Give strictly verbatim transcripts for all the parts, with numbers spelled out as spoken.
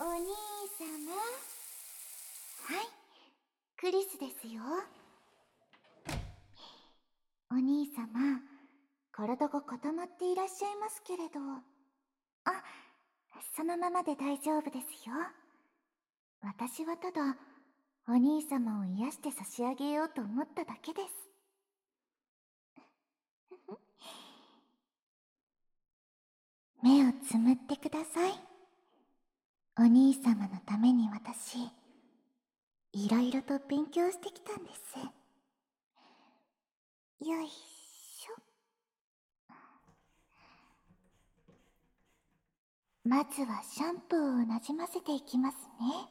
お兄様。はい、クリスですよ。お兄様、体が固まっていらっしゃいますけれど。あ、そのままで大丈夫ですよ。私はただ、お兄様を癒して差し上げようと思っただけです。目をつむってください。お兄様のために私、いろいろと勉強してきたんです。よいしょ。まずはシャンプーをなじませていきますね。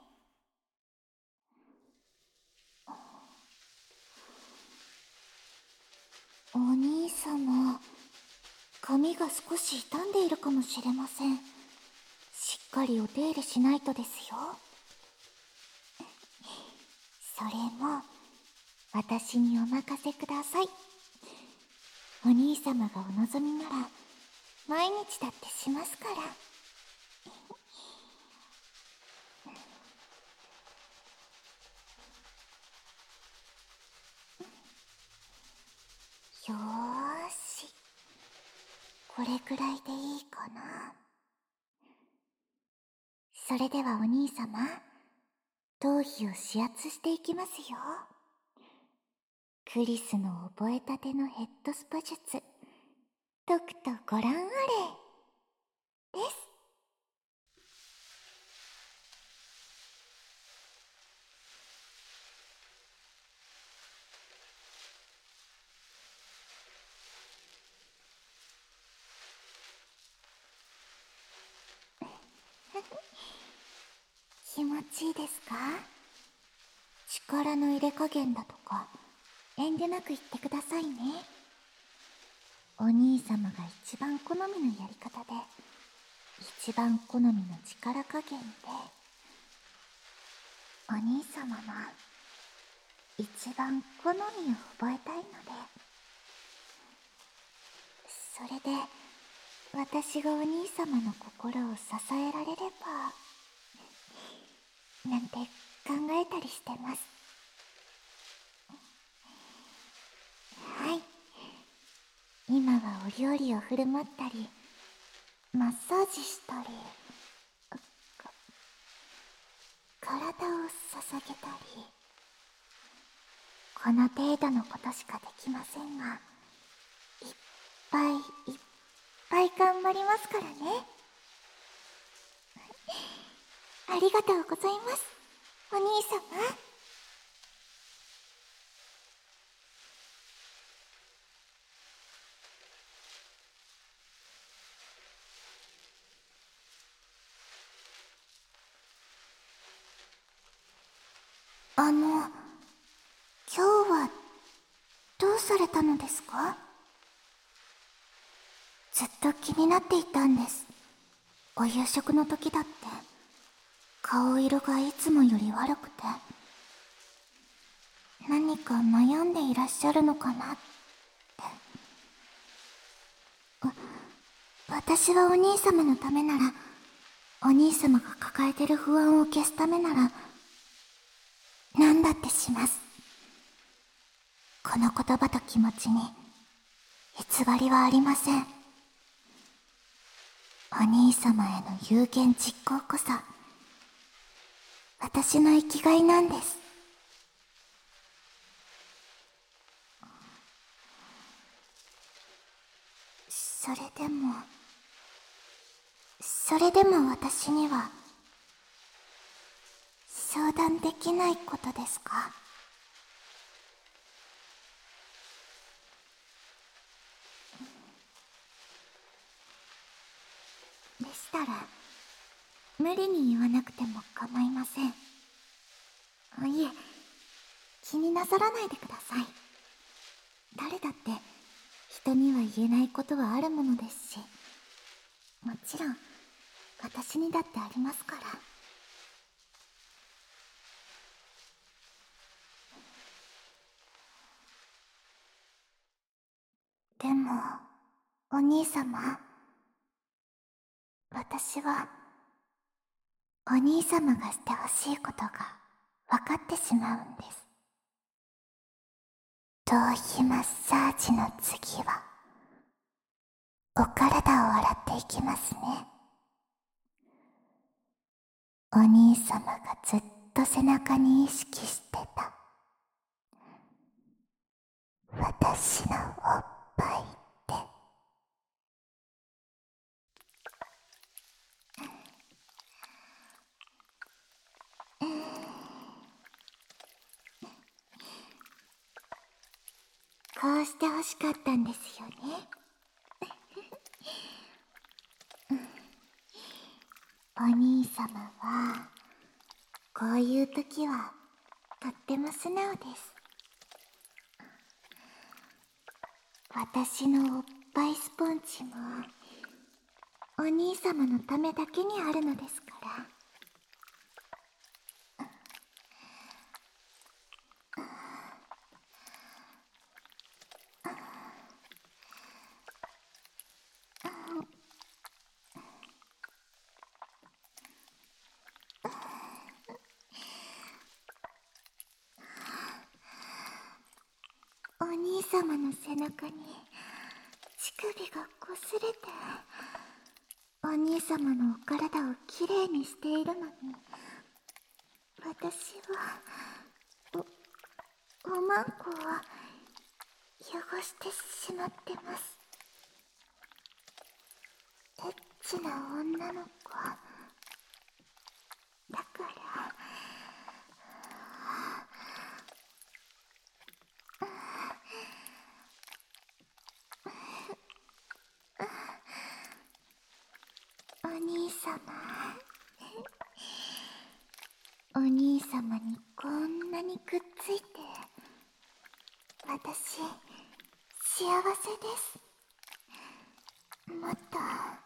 お兄様、髪が少し傷んでいるかもしれません。しっかりお手入れしないとですよ。それも私にお任せください。お兄様がお望みなら毎日だってしますから。よーし、これくらいでいいかな。それではお兄様、頭皮を指圧していきますよ。クリスの覚えたてのヘッドスパ術、とくとご覧あれです。気持ちいいですか？力の入れ加減だとか遠慮なく言ってくださいね。お兄様が一番好みのやり方で、一番好みの力加減で、お兄様の一番好みを覚えたいので、それで私がお兄様の心を支えられればなんて考えたりしてます。はい、今はお料理を振る舞ったりマッサージしたり、か体を捧げたり、この程度のことしかできませんが、いっぱいいっぱい頑張りますからね。ありがとうございます、お兄様。あの、今日はどうされたのですか？ずっと気になっていたんです。お夕食の時だって顔色がいつもより悪くて、何か悩んでいらっしゃるのかなって。私はお兄様のためなら、お兄様が抱えてる不安を消すためなら何だってします。この言葉と気持ちに偽りはありません。お兄様への有言実行こそ私の生きがいなんです。それでもそれでも私には相談できないことですか？でしたら無理に言わなくても構いません。いえ、気になさらないでください。誰だって人には言えないことはあるものですし、もちろん私にだってありますから。でもお兄様、私はお兄様がしてほしいことが分かってしまうんです。頭皮マッサージの次はお体を洗っていきますね。お兄様がずっと背中に意識してた私のおっぱいって。こうして欲しかったんですよね。お兄様はこういう時はとっても素直です。私のおっぱいスポンジもお兄様のためだけにあるのですから。お兄様の背中に乳首がこすれて、お兄様のお体をきれいにしているのに、私はおおまんこを汚してしまってます。エッチな女の子だから。お兄様、お兄様にこんなにくっついて、私幸せです。もっと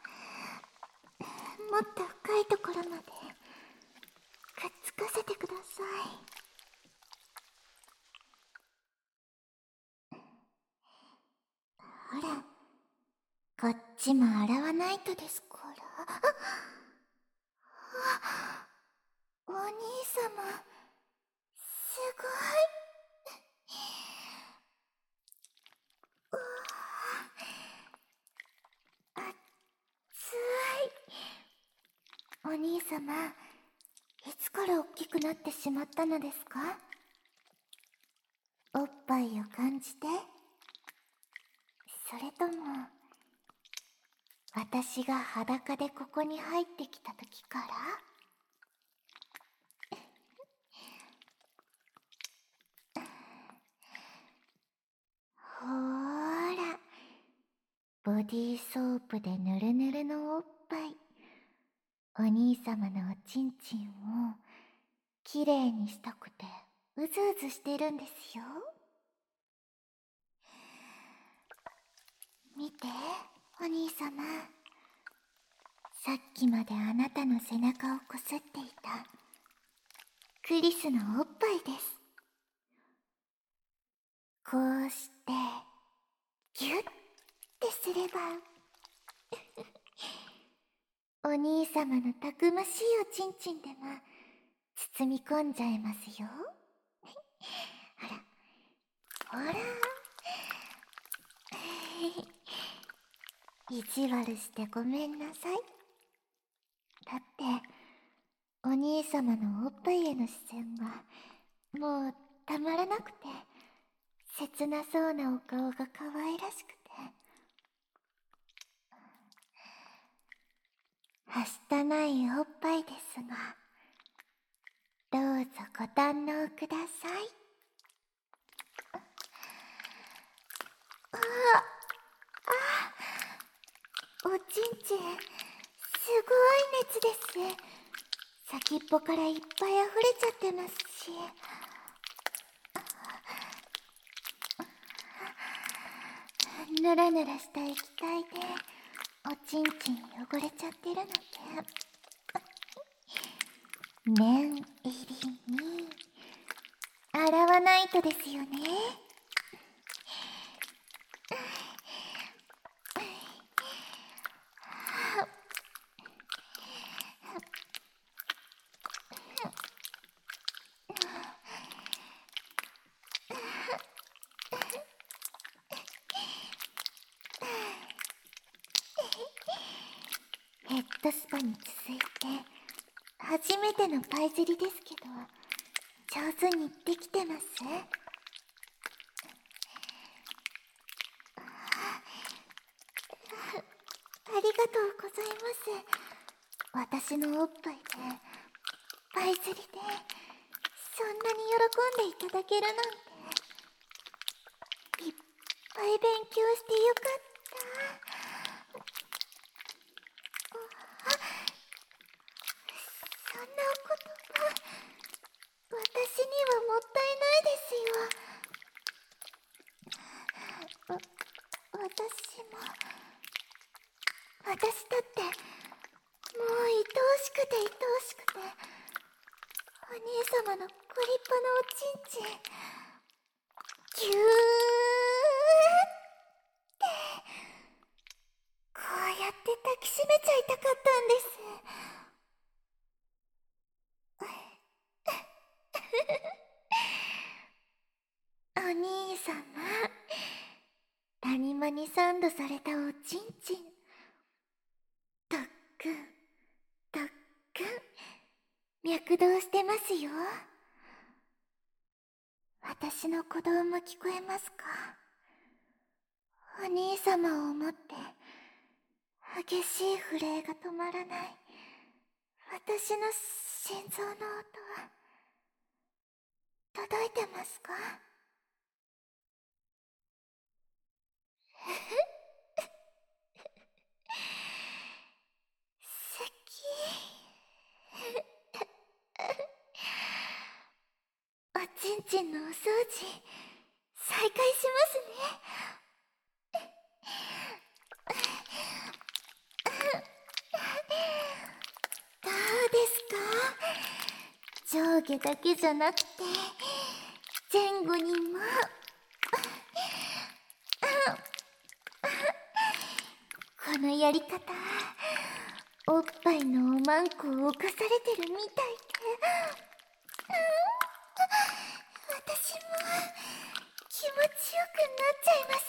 もっと深いところまでくっつかせてください。ほら、こっちも洗わないとですから。お兄様、すごい。うわあ、熱い。お兄様、いつから大きくなってしまったのですか？おっぱいを感じて？それとも私が裸でここに入ってきた時から？ほーら、ボディーソープでぬるぬるのおっぱい、お兄様のおちんちんをきれいにしたくてうずうずしてるんですよ。見て、お兄様。さっきまであなたの背中をこすっていたクリスのおっぱいです。こうしてギュッてすればお兄様のたくましいおちんちんでも包み込んじゃいますよ。ほらほら意地悪してごめんなさい。だってお兄様のおっぱいへの視線がもうたまらなくて、切なそうなお顔が可愛らしくて。はしたないおっぱいですが、どうぞご堪能ください。ああ、おちんちん、すごい熱です。先っぽからいっぱいあふれちゃってますし。ぬらぬらした液体でおちんちん汚れちゃってるので、念入りに洗わないとですよね。 トスパに続いて初めてのパイ釣りですけど、上手にできてます？ありがとうございます。私のおっぱいでパイ釣りでそんなに喜んでいただけるなんて、いっぱい勉強してよかった。そんなお言葉、私にはもったいないですよ。わ、私も、私だってもう愛おしくて愛おしくて、お兄様のご立派なおちんちんぎゅーってこうやって抱きしめちゃいたかったんです。お兄様、谷間にサンドされたおちんちん、とっくんとっくん脈動してますよ。私の鼓動も聞こえますか？お兄様を思って激しい震えが止まらない私の心臓の音は届いてますか？好き。おちんちんのお掃除再開しますね。どうですか？上下だけじゃなくて前後にも。このやり方、おっぱいのおまんこを犯されてるみたいで、私も気持ちよくなっちゃいます。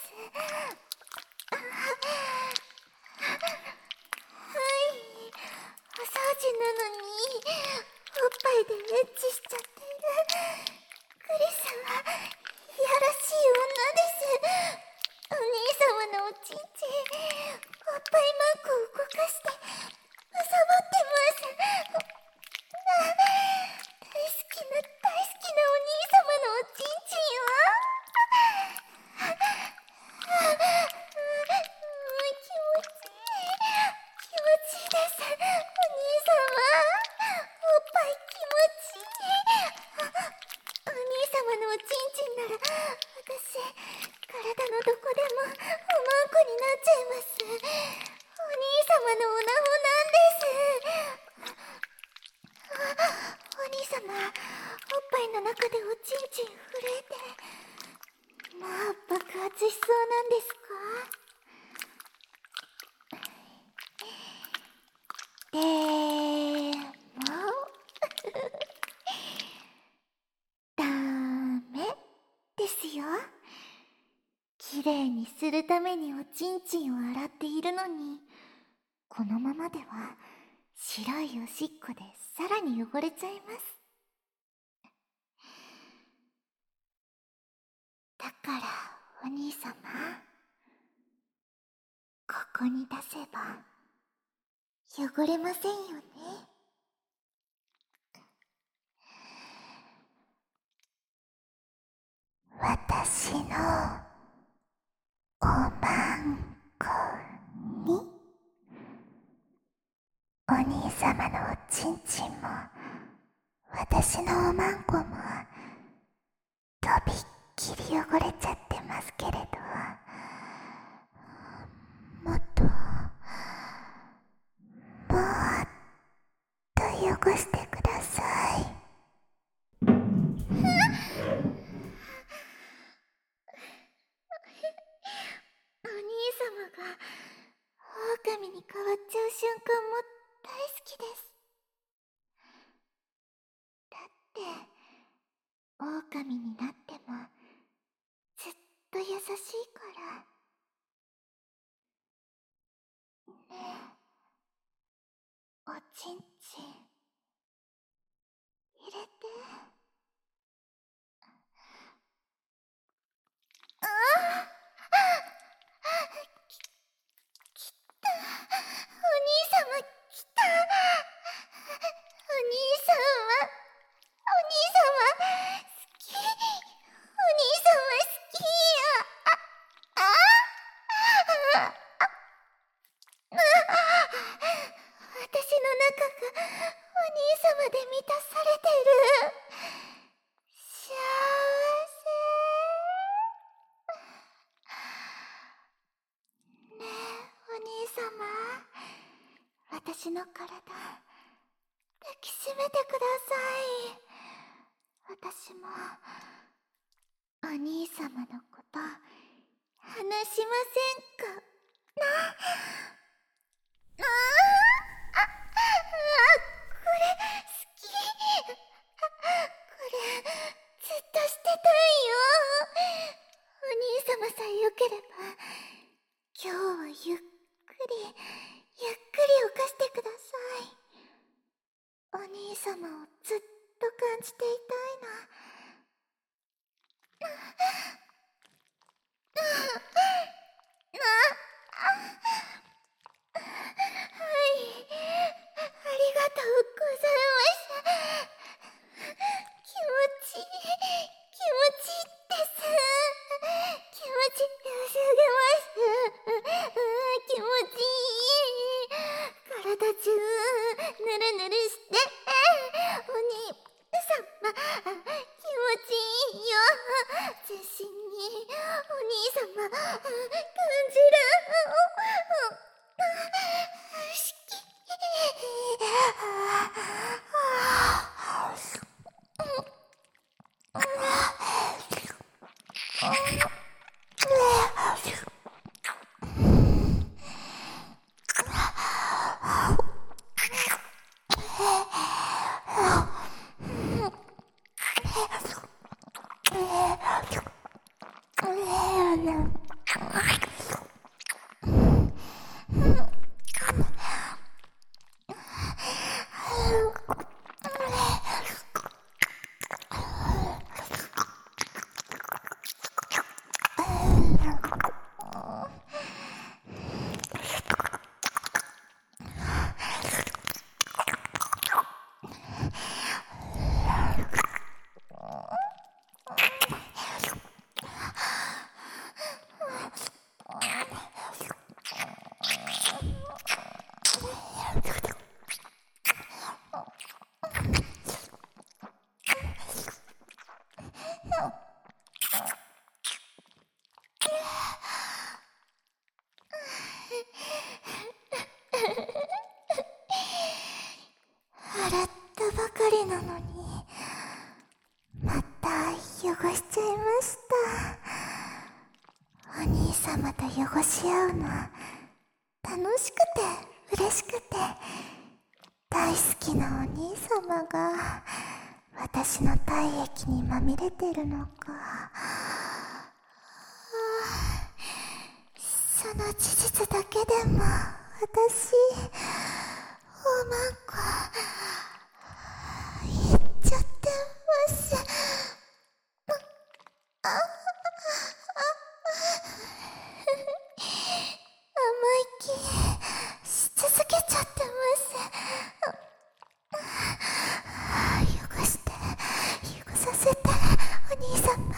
はい、お掃除なのにおっぱいでエッチしちゃってるクリスはいやらしい女です。お兄様のおちんちん、おっぱいマンコを動かしてむさぼってます。大好きな大好きなお兄様のおちんちんは気持ちいい気持ちいいです。お兄様、おっぱい気持ちいい。お兄様のおちんちんなら私体のどこでもおまんこになっちゃいます。お兄様のおなほなんです。お兄様、おっぱいの中でおちんちん震えてもう爆発しそうなんですか？でもダメですよ。きれいにするためにおちんちんを洗っているのに、このままでは白いおしっこでさらに汚れちゃいます。だからお兄様、ここに出せば汚れませんよね。私のおまんこにお兄様のおちんちんも私のおまんこもとびっきり汚れちゃってますけれど、もっともっと汚してください。お兄様が狼に変わっちゃう瞬間も大好きです。だって狼になってもずっと優しいからね。 の体抱きしめてください。私もお兄様のこと話しませんかな。ああああ、これ好き。これずっとしてたいよ。お兄様さえよければ今日はゆっくりゆっくり犯してください。お兄様をずっと感じていたいの。はい、ありがとうございます。気持ちいい、気持ちいいです。気持ちよすぎます。気持ちいい。体中ぬるぬるしてお兄様気持ちいいよ。全身にお兄様感じる。好き。洗ったばかりなのにまた汚しちゃいました。お兄様と汚し合うの楽しくて嬉しくて、大好きなお兄様が私の体液にまみれてるのか。その事実だけでも私おまんこ言っちゃってます。ああ甘い気し続けちゃってます。汚して汚させてお兄様。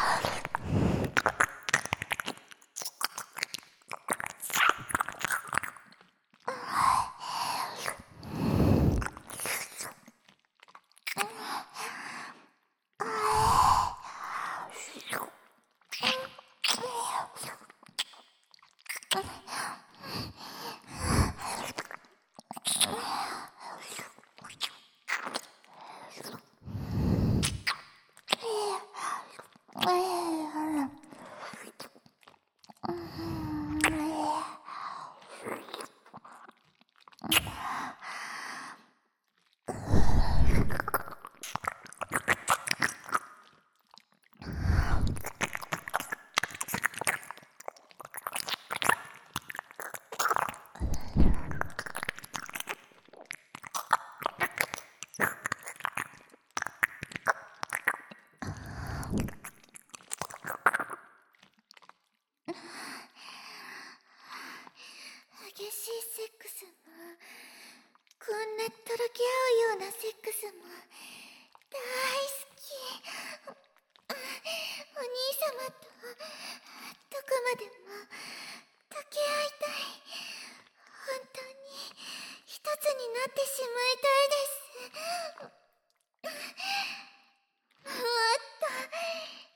激しいセックスもこんなとろけ合うようなセックスも大好き。お兄様とどこまでも溶け合いたい。本当に一つになってしまいたいです。もっと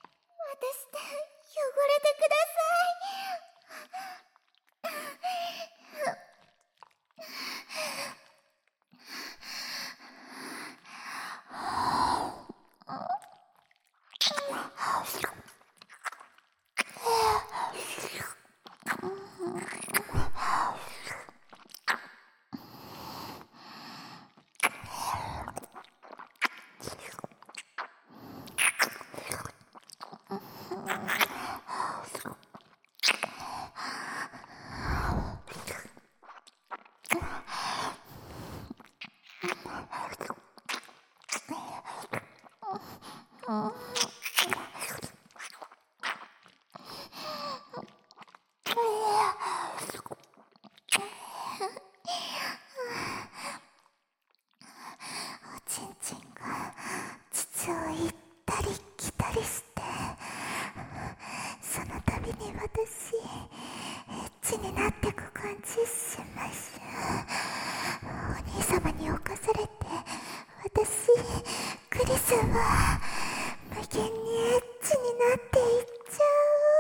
ちんちんが膣を行ったり来たりして、その度に私エッチになってく感じします。お兄様に侵されて私クリスは無限にエッチになっていっちゃ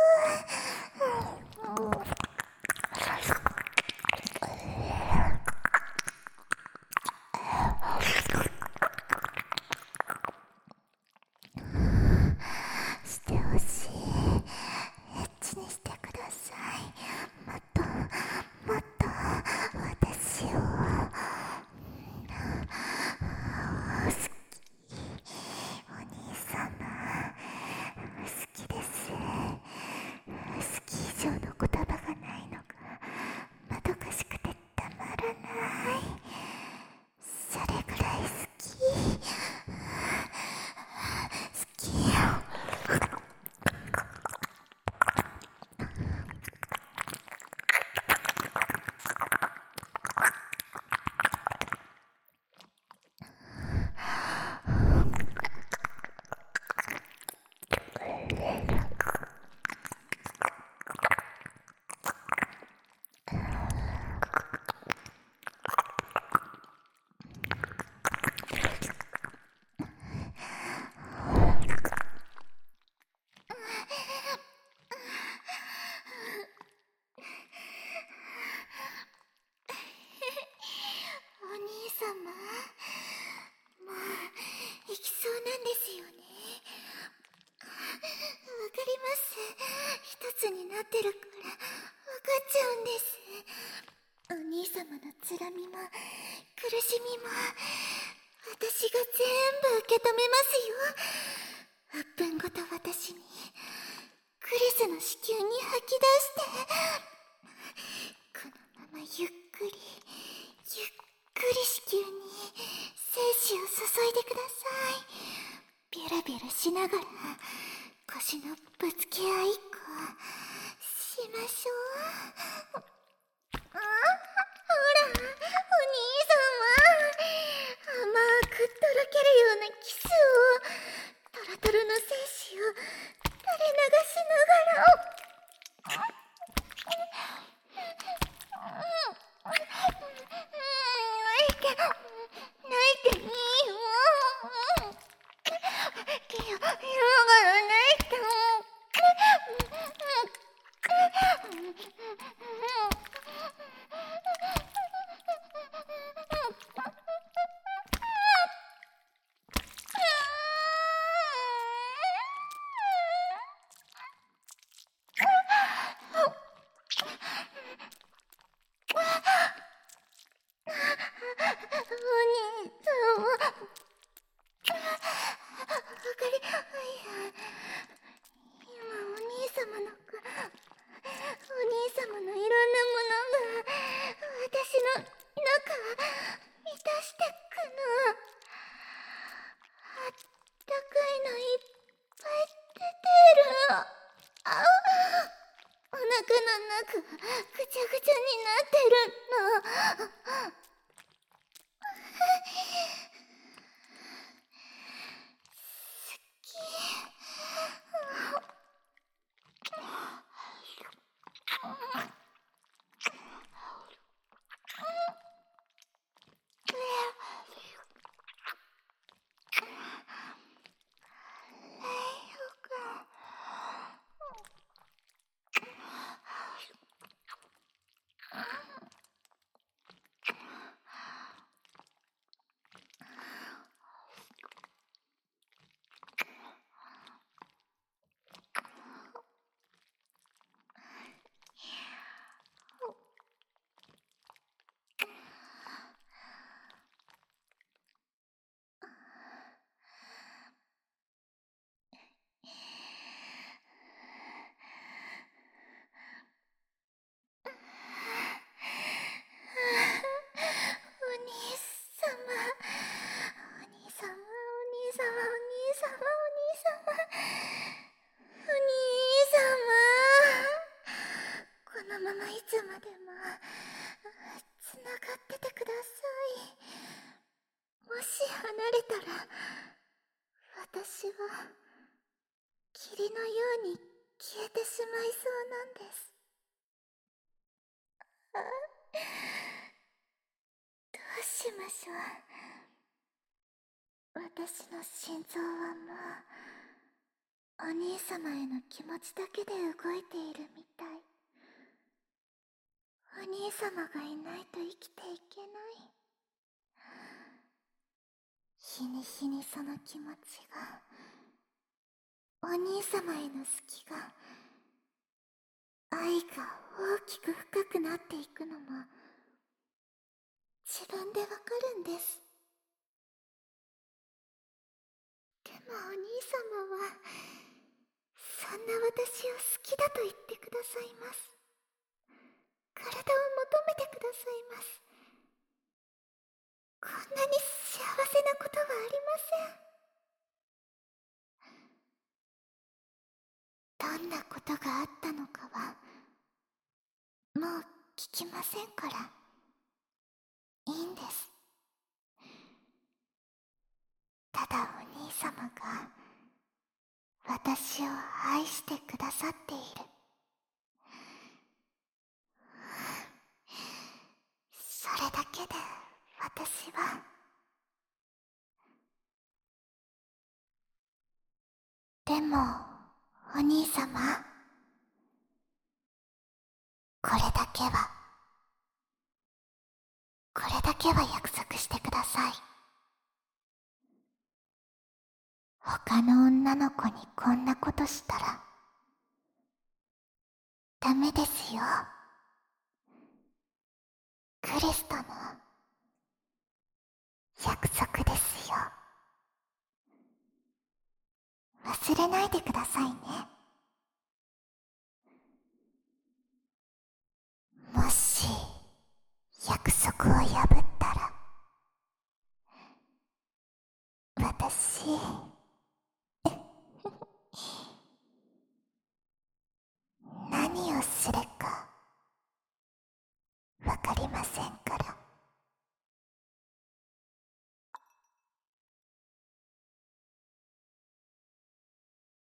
う。してほしい。エッチにしてください。もっともっと私を好き。お兄様好きです。好き以上の言葉がないのがまどかしくてたまらない。それぐらい好き。好きよ。お兄様、もう行きそうなんですよね。わかります。一つになってるからわかっちゃうんです。お兄様のつらみも苦しみも私が全部受け止めますよ。はっぷんごと私にクリスの子宮に吐き出して、このままゆっくりゆっくり子宮に精子を注いでください。ビュラビュラしながら腰のぶつけ合いっこしましょう。あ、ほら、お兄様、甘くとろけるようなキスを、トロトロの精子を垂れ流しながら、泣いて、泣いていいよ。毛を見ながら泣いても。ぐちゃぐちゃになってるの。好き。 霧のように消えてしまいそうなんです。あ、どうしましょう。私の心臓はもうお兄様への気持ちだけで動いているみたい。お兄様がいないと生きていけない。日に日にその気持ちが、お兄様への好きが、愛が大きく深くなっていくのも自分でわかるんです。でもお兄様はそんな私を好きだと言ってくださいます。体を求めてくださいます。こんなに幸せなことはありません。どんなことがあったのかはもう聞きませんから、いいんです。ただお兄様が私を愛してくださっている。それだけで私は。でもお兄様、これだけはこれだけは約束してください。他の女の子にこんなことしたらダメですよ。クリスとの約束ですよ。忘れないでくださいね。もし約束を破